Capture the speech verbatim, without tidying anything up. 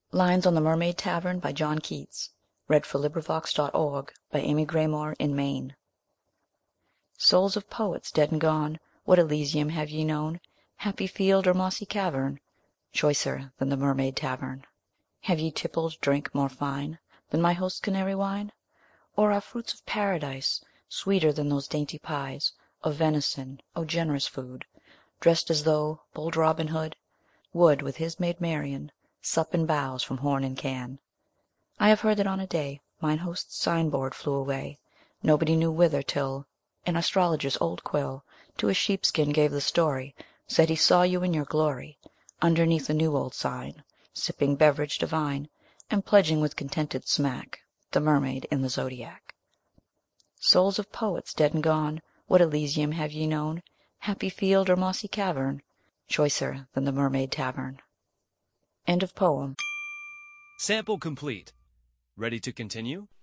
Lines on the Mermaid Tavern by John Keats. redforlibrivox.org by Amy Graymore in Maine. Souls of poets dead and gone, what Elysium have ye known? Happy field or mossy cavern, choicer than the Mermaid Tavern? Have ye tippled drink more fine than my host's Canary wine? Or are fruits of Paradise sweeter than those dainty pies Of venison, O generous food, dressed as though bold Robin Hood Would, with his maid Marian, sup in boughs from horn and can? I have heard that on a day mine host's sign board flew away, nobody knew whither, till An astrologer's old quill To a sheepskin gave the story, said he saw you in your glory Underneath a new old sign, sipping beverage divine, And pledging with contented smack The Mermaid in the Zodiac. Souls of poets dead and gone, what Elysium have ye known? Happy field or mossy cavern, choicer than the Mermaid Tavern. End of poem. Sample complete. Ready to continue?